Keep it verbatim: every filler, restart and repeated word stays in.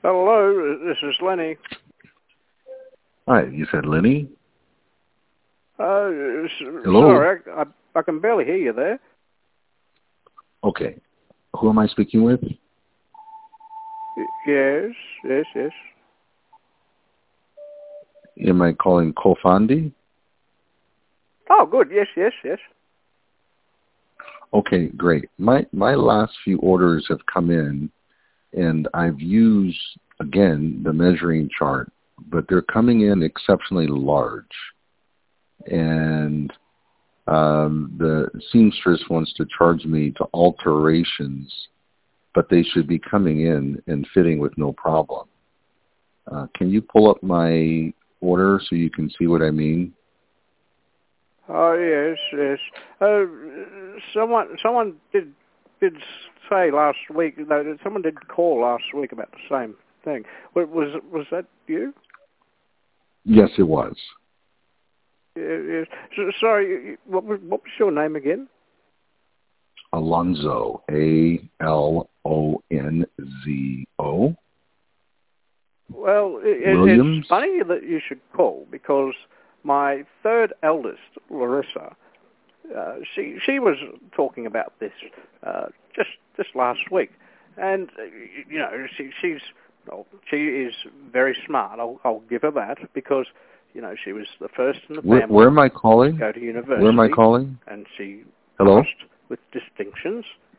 Hello, this is Lenny. Hi, you said Lenny? Uh, s- Hello? sorry, I, I, I can barely hear you there. Okay. Who am I speaking with? Y- Yes, yes, yes. Am I calling Kofandi? Oh, good. Yes, yes, yes. Okay, great. My my last few orders have come in, and I've used, again, the measuring chart, but they're coming in exceptionally large. And um, the seamstress wants to charge me to alterations, but they should be coming in and fitting with no problem. Uh, can you pull up my order so you can see what I mean? Oh, yes, yes. Uh, someone, someone did did say last week. No, someone did call last week about the same thing. Wa- Was was that you? Yes, it was. Yeah, yes. So, sorry, you- you- what was what was your name again? Alonzo, A L O N Z O. Well, it, it's Williams? funny that you should call because my third eldest, Larissa, uh, she she was talking about this uh, just just last week, and uh, you know she she's well, she is very smart. I'll I'll give her that because you know she was the first in the Where, family where am I to calling? go to Where am I university, calling? and she Hello? passed with distinctions.